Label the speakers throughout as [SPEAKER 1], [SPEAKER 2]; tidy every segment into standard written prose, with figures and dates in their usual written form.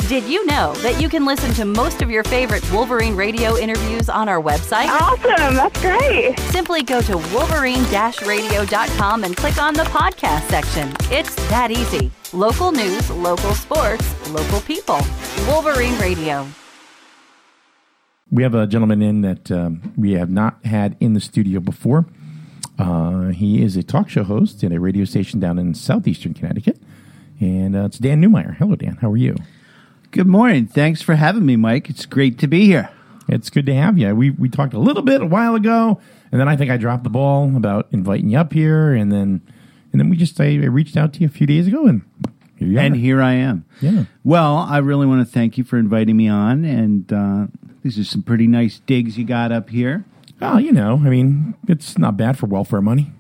[SPEAKER 1] Did you know that you can listen to most of your favorite Wolverine Radio interviews on our website?
[SPEAKER 2] Awesome. That's great.
[SPEAKER 1] Simply go to wolverine-radio.com and click on the podcast section. It's that easy. Local news, local sports, local people. Wolverine Radio.
[SPEAKER 3] We have a gentleman in that we have not had in the studio before. He is a talk show host at a radio station down in southeastern Connecticut. And it's Dan Newmeyer. Hello, Dan. How are you?
[SPEAKER 4] Good morning. Thanks for having me, Mike. It's great to be here.
[SPEAKER 3] It's good to have you. We talked a little bit a while ago, and then I think I dropped the ball about inviting you up here, and then I reached out to you a few days ago, and here you are.
[SPEAKER 4] And here I am.
[SPEAKER 3] Yeah.
[SPEAKER 4] Well, I really want to thank you for inviting me on, and these are some pretty nice digs you got up here.
[SPEAKER 3] Oh, it's not bad for welfare money.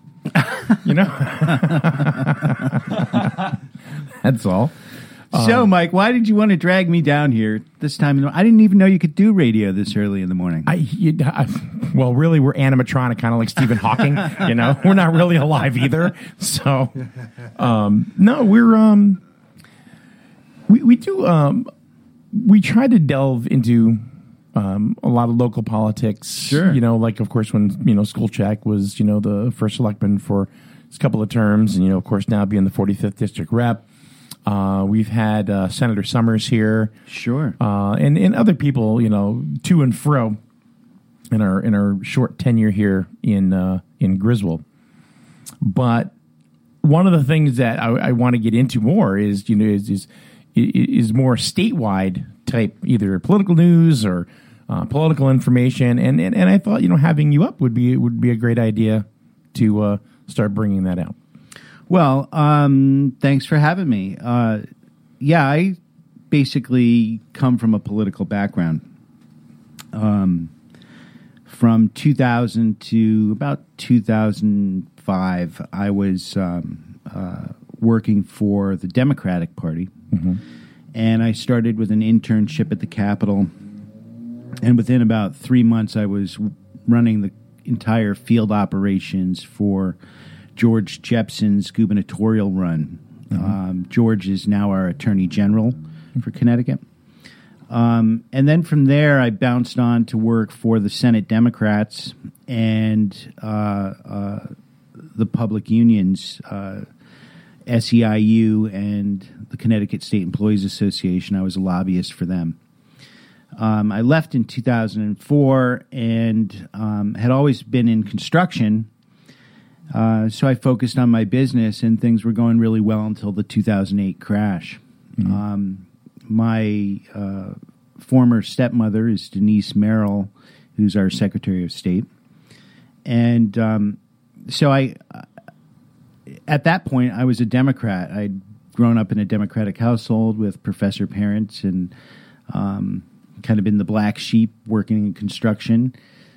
[SPEAKER 3] That's all.
[SPEAKER 4] So, Mike, why did you want to drag me down here this time? I didn't even know you could do radio this early in the morning.
[SPEAKER 3] Well, really, we're animatronic, kind of like Stephen Hawking. We're not really alive either. So, no, we do. We try to delve into a lot of local politics.
[SPEAKER 4] Sure.
[SPEAKER 3] Like, of course, when School Check was the first selectman for a couple of terms, and of course now being the 45th district rep. We've had Senator Summers here,
[SPEAKER 4] sure,
[SPEAKER 3] and other people, to and fro in our short tenure here in Griswold. But one of the things that I want to get into more is is more statewide type, either political news or political information, and I thought having you up would be a great idea to start bringing that out.
[SPEAKER 4] Well, thanks for having me. I basically come from a political background. From 2000 to about 2005, I was working for the Democratic Party, and I started with an internship at the Capitol. And within about 3 months, I was running the entire field operations for George Jepson's gubernatorial run. George is now our Attorney General for Connecticut. And then from there, I bounced on to work for the Senate Democrats and the public unions, SEIU and the Connecticut State Employees Association. I was a lobbyist for them. I left in 2004 and had always been in construction. So I focused on my business, and things were going really well until the 2008 crash. My former stepmother is Denise Merrill, who's our Secretary of State. And so at that point, I was a Democrat. I'd grown up in a Democratic household with professor parents and kind of been the black sheep working in construction.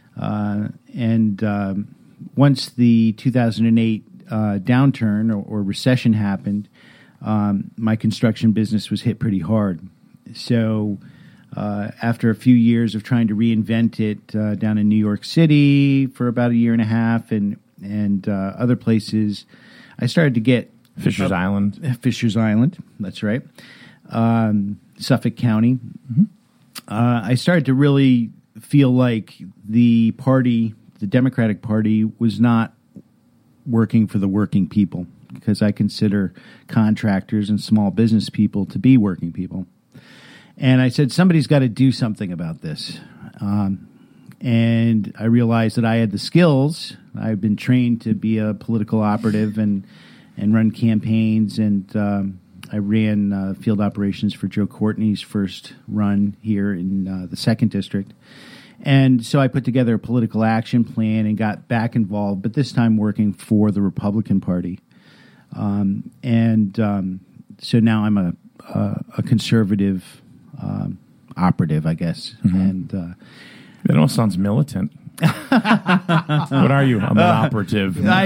[SPEAKER 4] Once the 2008 downturn or recession happened, my construction business was hit pretty hard. So after a few years of trying to reinvent it down in New York City for about a year and a half and other places, I started to get...
[SPEAKER 3] Fisher's
[SPEAKER 4] Island, that's right. Suffolk County. I started to really feel like the Democratic Party was not working for the working people, because I consider contractors and small business people to be working people. And I said, somebody's got to do something about this. And I realized that I had the skills. I've been trained to be a political operative and run campaigns. And I ran field operations for Joe Courtney's first run here in the 2nd District. And so I put together a political action plan and got back involved, but this time working for the Republican Party. So now I'm a conservative operative, I guess. And
[SPEAKER 3] that all sounds militant. What are you? I'm an operative.
[SPEAKER 4] I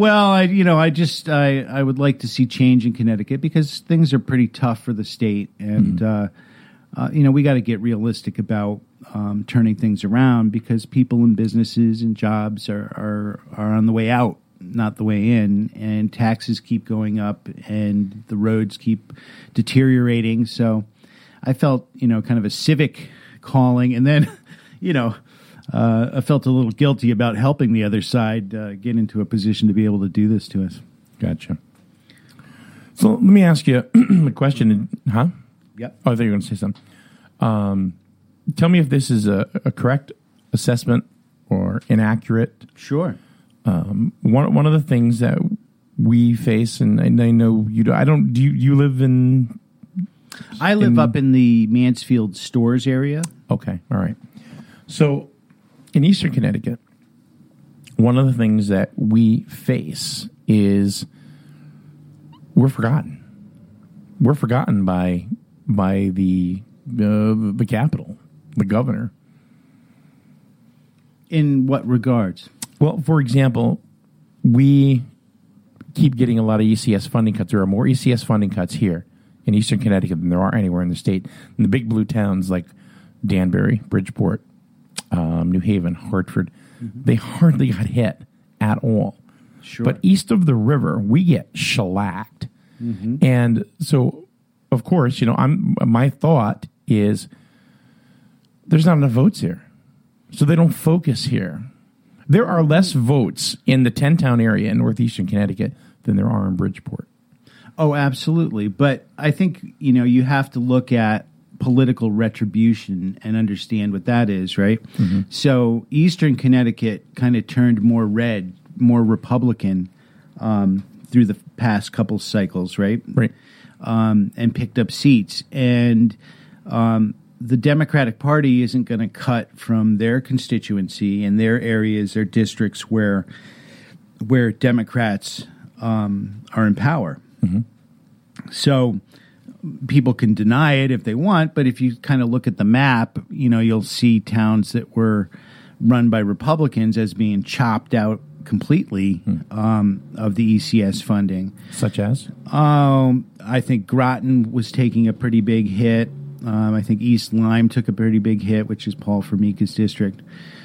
[SPEAKER 4] would like to see change in Connecticut because things are pretty tough for the state, and we got to get realistic about turning things around, because people and businesses and jobs are on the way out, not the way in, and taxes keep going up and the roads keep deteriorating. So I felt, kind of a civic calling, and then, I felt a little guilty about helping the other side get into a position to be able to do this to us.
[SPEAKER 3] Gotcha. So let me ask you a question. Huh?
[SPEAKER 4] Yep.
[SPEAKER 3] Oh, I thought you were going to say something. Tell me if this is a correct assessment or inaccurate.
[SPEAKER 4] Sure.
[SPEAKER 3] One of the things that we face, and I know you do. Do you live in?
[SPEAKER 4] I live up in the Mansfield Stores area.
[SPEAKER 3] Okay, all right. So in Eastern Connecticut, one of the things that we face is we're forgotten. We're forgotten by the capital, the governor.
[SPEAKER 4] In what regards?
[SPEAKER 3] Well, for example, we keep getting a lot of ECS funding cuts. There are more ECS funding cuts here in Eastern Connecticut than there are anywhere in the state. In the big blue towns like Danbury, Bridgeport, New Haven, Hartford, they hardly got hit at all.
[SPEAKER 4] Sure.
[SPEAKER 3] But east of the river, we get shellacked. And so, of course, my thought is there's not enough votes here. So they don't focus here. There are less votes in the 10-town area in northeastern Connecticut than there are in Bridgeport.
[SPEAKER 4] Oh, absolutely. But I think, you have to look at political retribution and understand what that is, right? So Eastern Connecticut kind of turned more red, more Republican through the past couple cycles, right?
[SPEAKER 3] Right.
[SPEAKER 4] And picked up seats. And the Democratic Party isn't going to cut from their constituency and their areas, their districts where Democrats are in power. So people can deny it if they want, but if you kind of look at the map, you'll see towns that were run by Republicans as being chopped out completely of the ECS funding.
[SPEAKER 3] Such as?
[SPEAKER 4] I think Groton was taking a pretty big hit. I think East Lyme took a pretty big hit, which is Paul Formica's district.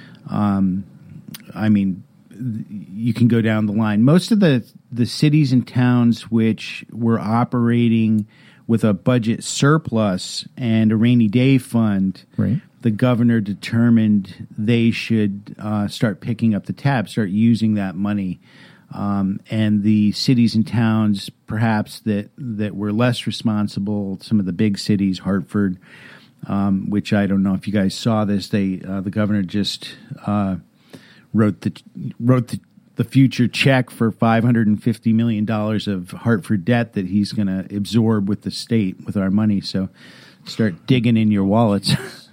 [SPEAKER 4] You can go down the line. Most of the cities and towns which were operating with a budget surplus and a rainy day fund,
[SPEAKER 3] right,
[SPEAKER 4] the governor determined they should start picking up the tab, start using that money. And the cities and towns, perhaps, that were less responsible, some of the big cities, Hartford, which I don't know if you guys saw this, the governor just wrote the future check for $550 million of Hartford debt that he's going to absorb with the state with our money. So start digging in your wallets.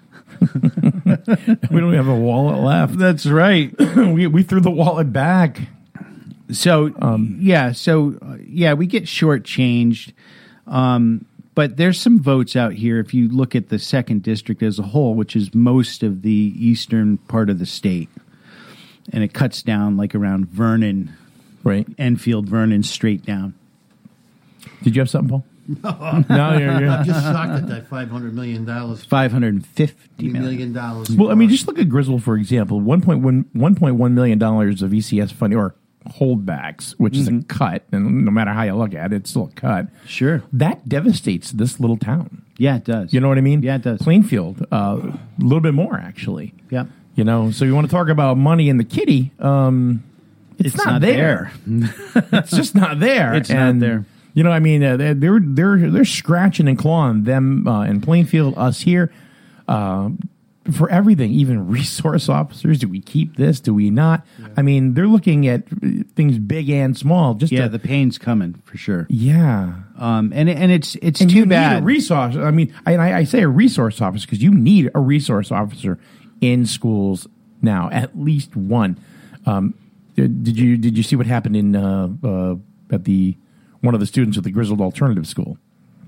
[SPEAKER 3] We don't have a wallet left.
[SPEAKER 4] That's right.
[SPEAKER 3] we threw the wallet back.
[SPEAKER 4] So we get shortchanged. But there's some votes out here. If you look at the second district as a whole, which is most of the eastern part of the state, and it cuts down like around Vernon,
[SPEAKER 3] right?
[SPEAKER 4] Enfield, Vernon, straight down.
[SPEAKER 3] Did you have something, Paul? No, you're
[SPEAKER 5] I'm just shocked at that $500 million.
[SPEAKER 4] $550
[SPEAKER 5] million.
[SPEAKER 3] Well, I mean, just look at Griswold, for example. $1.1 million of ECS funding, or holdbacks, which is a cut, and no matter how you look at it, it's still a cut.
[SPEAKER 4] Sure.
[SPEAKER 3] That devastates this little town.
[SPEAKER 4] Yeah, it does.
[SPEAKER 3] You know what I mean?
[SPEAKER 4] Yeah, it does.
[SPEAKER 3] Plainfield, a little bit more, actually.
[SPEAKER 4] Yeah.
[SPEAKER 3] So you want to talk about money in the kitty, it's not there. It's just not there.
[SPEAKER 4] It's not there.
[SPEAKER 3] They're scratching and clawing them in Plainfield, us here, for everything, even resource officers. Do we keep this? Do we not? Yeah. I mean, they're looking at things big and small.
[SPEAKER 4] The pain's coming for sure.
[SPEAKER 3] Yeah,
[SPEAKER 4] and it's
[SPEAKER 3] and
[SPEAKER 4] too bad.
[SPEAKER 3] Need a resource. I mean, I say a resource officer because you need a resource in schools now, at least one. Did you see what happened in at the one of the students at the Griswold Alternative School?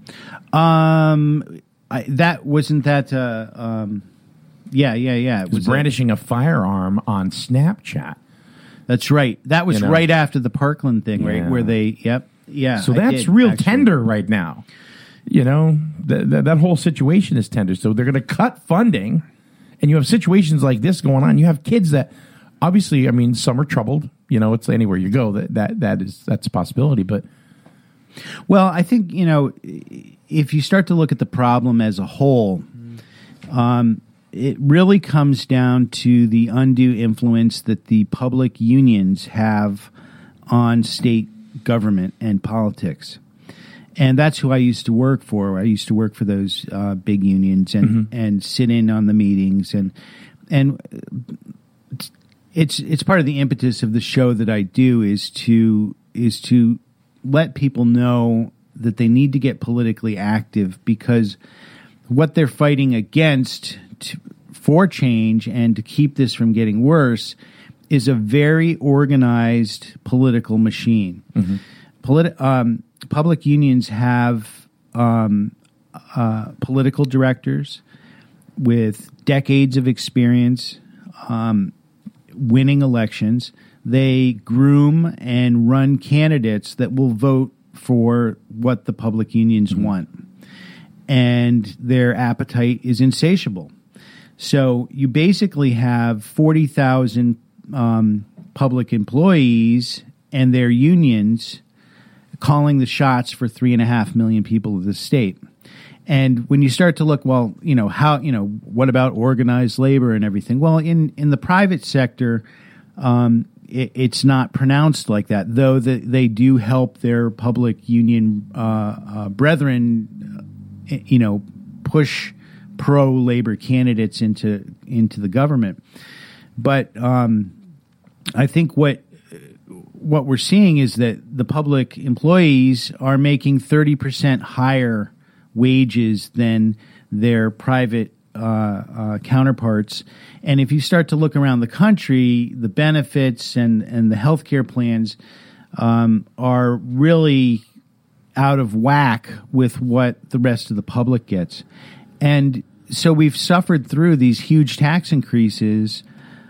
[SPEAKER 4] That wasn't that. Yeah.
[SPEAKER 3] It was brandishing a firearm on Snapchat.
[SPEAKER 4] That's right. That was right after the Parkland thing, right? Where they,
[SPEAKER 3] So that's real tender right now. That whole situation is tender. So they're going to cut funding, and you have situations like this going on. You have kids that, obviously, I mean, some are troubled. It's anywhere you go that's a possibility. But
[SPEAKER 4] Well, I think, if you start to look at the problem as a whole, it really comes down to the undue influence that the public unions have on state government and politics. And that's who I used to work for. I used to work for those big unions and sit in on the meetings. And it's part of the impetus of the show that I do is to let people know that they need to get politically active, because what they're fighting against for change and to keep this from getting worse is a very organized political machine. Public unions have political directors with decades of experience winning elections. They groom and run candidates that will vote for what the public unions want. And their appetite is insatiable. So you basically have 40,000 public employees and their unions calling the shots for 3.5 million people of the state. And when you start to look, well, what about organized labor and everything? Well, in the private sector, it's not pronounced like that, though they do help their public union brethren, push pro-labor candidates into the government. But I think what we're seeing is that the public employees are making 30% higher wages than their private counterparts. And if you start to look around the country, the benefits and the healthcare plans are really out of whack with what the rest of the public gets. And so we've suffered through these huge tax increases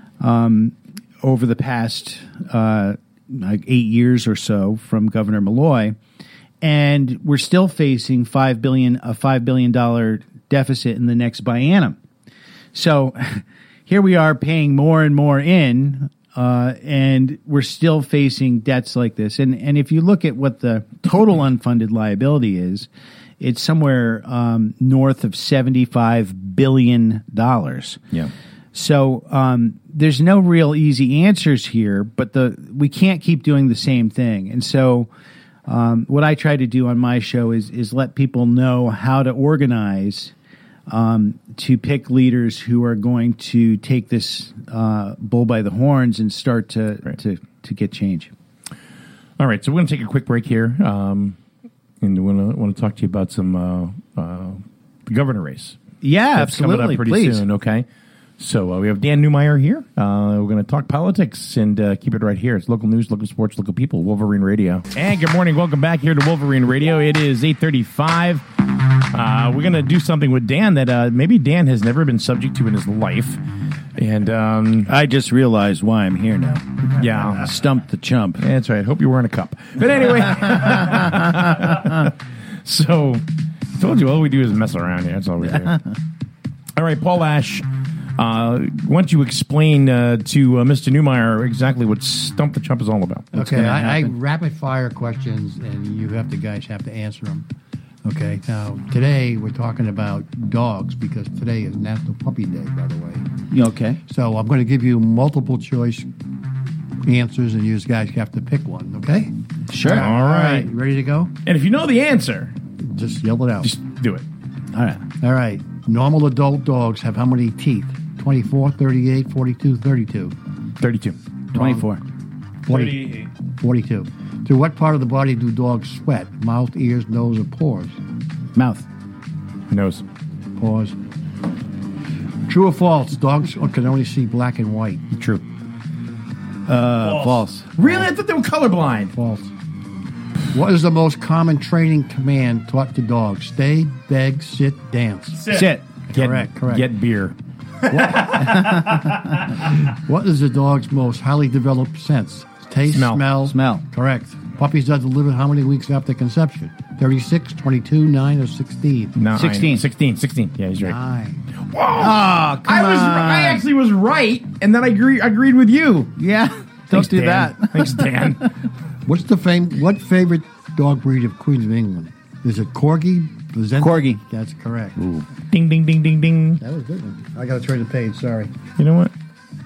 [SPEAKER 4] over the past 8 years or so from Governor Malloy, and we're still facing a $5 billion deficit in the next biennium. So here we are paying more and more in, and we're still facing debts like this. And if you look at what the total unfunded liability is, it's somewhere north of $75 billion. Yeah. So there's no real easy answers here, but we can't keep doing the same thing. And so what I try to do on my show is let people know how to organize to pick leaders who are going to take this bull by the horns and start to get change.
[SPEAKER 3] All right, so we're going to take a quick break here, and we want to talk to you about some the governor race.
[SPEAKER 4] Yeah,
[SPEAKER 3] that's
[SPEAKER 4] absolutely.
[SPEAKER 3] Coming up pretty
[SPEAKER 4] Please.
[SPEAKER 3] soon. Okay. So we have Dan Newmeyer here. We're going to talk politics and keep it right here. It's local news, local sports, local people, Wolverine Radio. And good morning. Welcome back here to Wolverine Radio. It is 8:35. We're going to do something with Dan that maybe Dan has never been subject to in his life. And
[SPEAKER 4] I just realized why I'm here now.
[SPEAKER 3] Yeah.
[SPEAKER 4] Stump the chump.
[SPEAKER 3] That's right. Hope you're wearing a cup. But anyway. So I told you all we do is mess around here. That's all we do. All right, Paul Ash. Why don't you explain to Mr. Newmeyer exactly what Stump the Chump is all about?
[SPEAKER 5] Okay, I rapid fire questions, and you guys have to answer them. Okay, now today we're talking about dogs because today is National Puppy Day, by the way.
[SPEAKER 4] Okay.
[SPEAKER 5] So I'm going to give you multiple choice answers, and you guys have to pick one. Okay?
[SPEAKER 4] Sure.
[SPEAKER 3] All right.
[SPEAKER 5] You ready to go?
[SPEAKER 3] And if you know the answer,
[SPEAKER 5] just yell it out.
[SPEAKER 3] Just do it.
[SPEAKER 4] All right.
[SPEAKER 5] All right. Normal adult dogs have how many teeth? 24, 38, 42, 32.
[SPEAKER 3] 32.
[SPEAKER 4] 24.
[SPEAKER 3] 48.
[SPEAKER 5] 42. To what part of the body do dogs sweat? Mouth, ears, nose, or pores?
[SPEAKER 4] Mouth.
[SPEAKER 3] Nose.
[SPEAKER 5] Pause. True or false? Dogs can only see black and white.
[SPEAKER 3] True.
[SPEAKER 4] False.
[SPEAKER 3] Really? I thought they were colorblind.
[SPEAKER 5] False. What is the most common training command taught to dogs? Stay, beg, sit, dance.
[SPEAKER 4] Sit.
[SPEAKER 5] Correct.
[SPEAKER 3] Get beer.
[SPEAKER 5] What is the dog's most highly developed sense? Taste,
[SPEAKER 4] Smell.
[SPEAKER 5] Correct. Puppies don't deliver how many weeks after conception? 36, 22, 9, or 16?
[SPEAKER 3] 9.
[SPEAKER 4] 16.
[SPEAKER 3] 16. Yeah, he's right.
[SPEAKER 5] 9.
[SPEAKER 3] Whoa!
[SPEAKER 4] Oh, come on.
[SPEAKER 3] I actually was right, and then I agreed with you.
[SPEAKER 4] Yeah.
[SPEAKER 3] Thanks,
[SPEAKER 4] Don't do
[SPEAKER 3] Dan.
[SPEAKER 4] that.
[SPEAKER 3] Thanks, Dan.
[SPEAKER 5] What favorite dog breed of Queens of England? Is it Corgi?
[SPEAKER 4] Corgi.
[SPEAKER 5] That's correct.
[SPEAKER 3] Ooh. Ding, ding, ding, ding, ding.
[SPEAKER 5] That was a good one. I got to turn the page. Sorry.
[SPEAKER 3] You know what?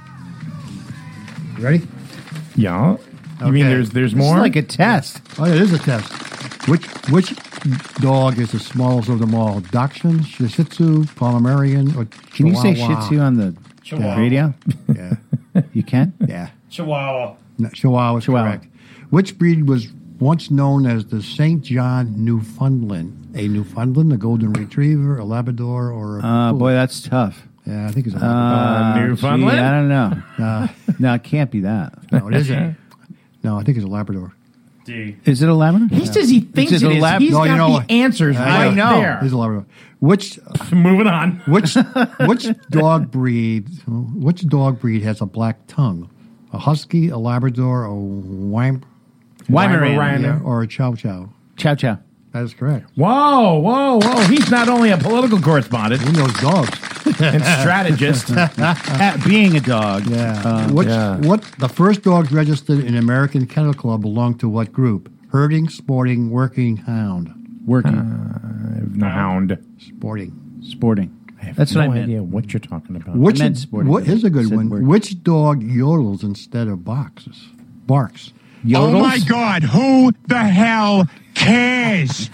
[SPEAKER 5] You ready?
[SPEAKER 3] Yeah. You mean
[SPEAKER 5] Okay.
[SPEAKER 3] there's
[SPEAKER 4] It's
[SPEAKER 3] more?
[SPEAKER 4] like a test.
[SPEAKER 5] Oh, yeah, it is a test. Which dog is the smallest of them all? Dachshund, Shih Tzu, Pomeranian, or
[SPEAKER 4] Can you say
[SPEAKER 5] Chihuahua?
[SPEAKER 4] Shih Tzu on the radio?
[SPEAKER 5] Yeah.
[SPEAKER 4] You can?
[SPEAKER 5] Yeah.
[SPEAKER 3] Chihuahua.
[SPEAKER 5] No, Chihuahua is
[SPEAKER 4] Chihuahua.
[SPEAKER 5] correct. Which breed was once known as the St. John Newfoundland? A Newfoundland, a Golden Retriever, a Labrador, or a poodle?
[SPEAKER 4] Boy, that's tough.
[SPEAKER 5] Yeah, I think it's a Labrador.
[SPEAKER 3] Newfoundland?
[SPEAKER 4] Gee, I don't know. No, it can't be that.
[SPEAKER 5] No, it isn't. No, I think it's a Labrador.
[SPEAKER 4] Is it a Labrador?
[SPEAKER 3] He says he thinks
[SPEAKER 4] Is
[SPEAKER 3] it
[SPEAKER 4] it a
[SPEAKER 3] is.
[SPEAKER 4] lab-
[SPEAKER 3] He's
[SPEAKER 5] No,
[SPEAKER 3] got
[SPEAKER 5] you know
[SPEAKER 3] the
[SPEAKER 5] what?
[SPEAKER 3] answers
[SPEAKER 5] I
[SPEAKER 3] right
[SPEAKER 4] know.
[SPEAKER 3] there.
[SPEAKER 5] It's a Labrador. Which
[SPEAKER 3] Moving on.
[SPEAKER 5] which dog breed has a black tongue? A Husky, a Labrador, a
[SPEAKER 4] Weimaraner.
[SPEAKER 5] Yeah, or a Chow Chow?
[SPEAKER 4] Chow Chow.
[SPEAKER 5] That is correct.
[SPEAKER 3] Whoa. He's not only a political correspondent
[SPEAKER 5] Who knows dogs?
[SPEAKER 3] and strategist.
[SPEAKER 4] At being a dog.
[SPEAKER 5] Yeah.
[SPEAKER 3] yeah.
[SPEAKER 5] What the first dogs registered in American Kennel Club belonged to what group? Herding, sporting, working, hound.
[SPEAKER 4] Working.
[SPEAKER 3] Hound.
[SPEAKER 5] Sporting.
[SPEAKER 4] Sporting.
[SPEAKER 3] I have
[SPEAKER 4] That's
[SPEAKER 3] no
[SPEAKER 4] what I meant.
[SPEAKER 3] idea what you're talking about.
[SPEAKER 5] Which
[SPEAKER 4] meant sporting, but
[SPEAKER 5] here's a good
[SPEAKER 4] said
[SPEAKER 5] one.
[SPEAKER 4] working.
[SPEAKER 5] Which dog yodels instead of barks?
[SPEAKER 4] Yodels?
[SPEAKER 6] Oh my God, who the hell cares?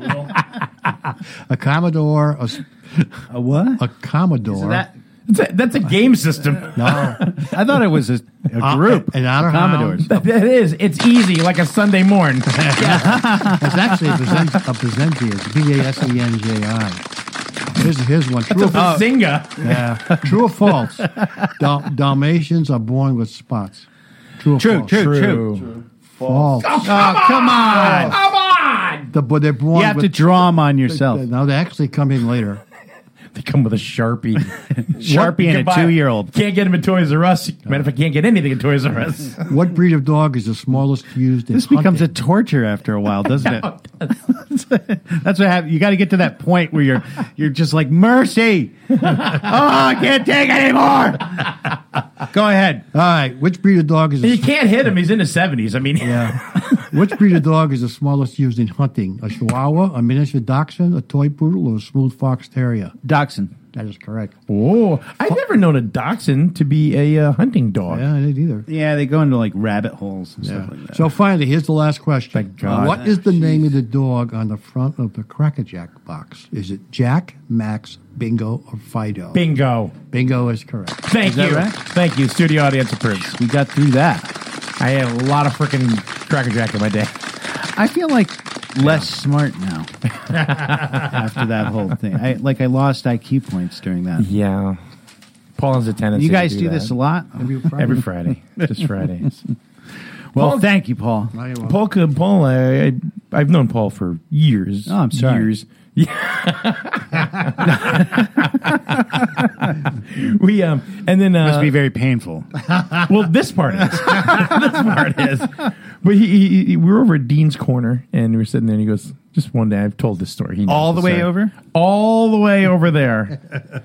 [SPEAKER 5] A Commodore,
[SPEAKER 4] A what?
[SPEAKER 5] a Commodore.
[SPEAKER 4] That,
[SPEAKER 3] That's a game system.
[SPEAKER 5] No.
[SPEAKER 4] I thought it was a group.
[SPEAKER 5] An otter
[SPEAKER 4] Commodores.
[SPEAKER 5] hound.
[SPEAKER 3] That is. It's easy, like a Sunday morn.
[SPEAKER 5] It's actually a Basenji. It's Basenji. Here's one. True,
[SPEAKER 3] It's a Bazinga.
[SPEAKER 5] yeah. True or false? Dalmatians are born with spots. True or false?
[SPEAKER 4] True.
[SPEAKER 5] False.
[SPEAKER 4] Oh, come on.
[SPEAKER 3] Come on!
[SPEAKER 5] But they're born
[SPEAKER 4] You have
[SPEAKER 5] with,
[SPEAKER 4] to draw them on yourself.
[SPEAKER 5] No, they actually come in later.
[SPEAKER 3] They come with a Sharpie.
[SPEAKER 4] Sharpie
[SPEAKER 3] You
[SPEAKER 4] and
[SPEAKER 3] can
[SPEAKER 4] a
[SPEAKER 3] buy-
[SPEAKER 4] 2-year-old.
[SPEAKER 3] Can't get them at Toys R Us. Matter of fact, can't get anything at Toys R Us.
[SPEAKER 5] What breed of dog is the smallest used in
[SPEAKER 4] This becomes a
[SPEAKER 5] hunting?
[SPEAKER 4] torture after a while, doesn't it? That's what happens. You got to get to that point where you're just like, mercy. Oh, I can't take anymore. Go ahead.
[SPEAKER 5] All right. Which breed of dog is
[SPEAKER 3] You can't hit him. He's in his 70s. I mean,
[SPEAKER 5] Which breed of dog is the smallest used in hunting? A Chihuahua, a miniature Dachshund, a toy poodle, or a smooth fox terrier?
[SPEAKER 4] Dachshund.
[SPEAKER 5] That is correct.
[SPEAKER 3] oh, I've never known a dachshund to be a hunting dog.
[SPEAKER 5] Yeah, I didn't either.
[SPEAKER 4] Yeah, they go into like rabbit holes and stuff like that.
[SPEAKER 5] So finally, here's the last question.
[SPEAKER 3] Thank God.
[SPEAKER 5] What is the name of the dog on the front of the Cracker Jack box? Is it Jack, Max, Bingo, or Fido?
[SPEAKER 3] Bingo.
[SPEAKER 5] Bingo is correct.
[SPEAKER 3] Thank
[SPEAKER 4] that
[SPEAKER 3] you.
[SPEAKER 4] right?
[SPEAKER 3] Thank you. Studio audience approves.
[SPEAKER 4] We got through that.
[SPEAKER 3] I had a lot of freaking Cracker Jack in my day.
[SPEAKER 4] I feel like less smart now after that whole thing. I lost IQ points during that.
[SPEAKER 3] Yeah. Paul has a tendency
[SPEAKER 4] You guys
[SPEAKER 3] to
[SPEAKER 4] do this a lot?
[SPEAKER 3] every Friday. Just Fridays.
[SPEAKER 4] Well,
[SPEAKER 3] Paul-
[SPEAKER 4] thank you, Paul.
[SPEAKER 3] Paul, I've known Paul for years.
[SPEAKER 4] Oh, I'm sorry.
[SPEAKER 3] Years. We and then
[SPEAKER 4] Must be very painful.
[SPEAKER 3] well, this part is. This part is. But we were over at Dean's Corner, and we were sitting there, and he goes, just one day, I've told this story. He knows
[SPEAKER 4] All the
[SPEAKER 3] this
[SPEAKER 4] way
[SPEAKER 3] story.
[SPEAKER 4] over?
[SPEAKER 3] All the way over there.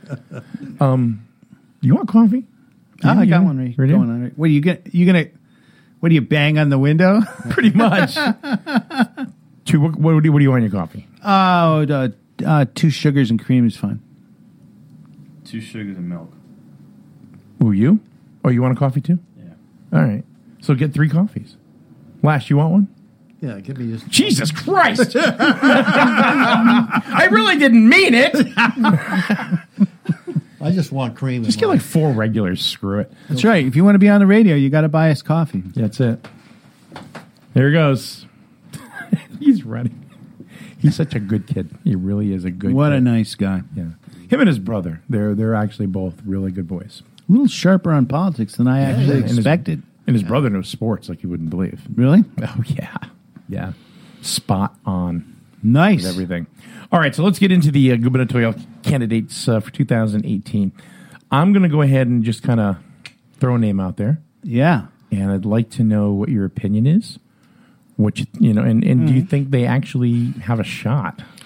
[SPEAKER 3] You want coffee?
[SPEAKER 4] Oh, I got
[SPEAKER 3] Yeah.
[SPEAKER 4] one right
[SPEAKER 3] Right
[SPEAKER 4] going
[SPEAKER 3] here?
[SPEAKER 4] on. Right. What are you gonna? What do you bang on the window?
[SPEAKER 3] Pretty much. What do you want in your coffee?
[SPEAKER 4] Oh, 2 sugars and cream is fine.
[SPEAKER 7] 2 sugars and milk.
[SPEAKER 3] Who, you? Oh, you want a coffee too?
[SPEAKER 7] Yeah.
[SPEAKER 3] All right. So get 3 coffees. Lash, you want one?
[SPEAKER 5] Yeah, give me just.
[SPEAKER 3] Jesus Christ! I really didn't mean it.
[SPEAKER 5] I just want cream.
[SPEAKER 3] Just get like 4 regulars. Screw it.
[SPEAKER 4] That's right. If you want to be on the radio, you got to buy us coffee.
[SPEAKER 3] That's it. There he goes. He's running. He's such a good kid. He really is a good
[SPEAKER 4] What
[SPEAKER 3] kid.
[SPEAKER 4] a nice guy.
[SPEAKER 3] Yeah. Him and his brother, they're actually both really good boys.
[SPEAKER 4] A little sharper on politics than I actually
[SPEAKER 3] And his-
[SPEAKER 4] expected.
[SPEAKER 3] And his brother knows sports like you wouldn't believe.
[SPEAKER 4] Really?
[SPEAKER 3] Oh, yeah. Yeah. Spot on.
[SPEAKER 4] Nice.
[SPEAKER 3] With everything. All right, so let's get into the gubernatorial candidates for 2018. I'm going to go ahead and just kind of throw a name out there,
[SPEAKER 4] Yeah.
[SPEAKER 3] and I'd like to know what your opinion is. What do you think they actually have a shot?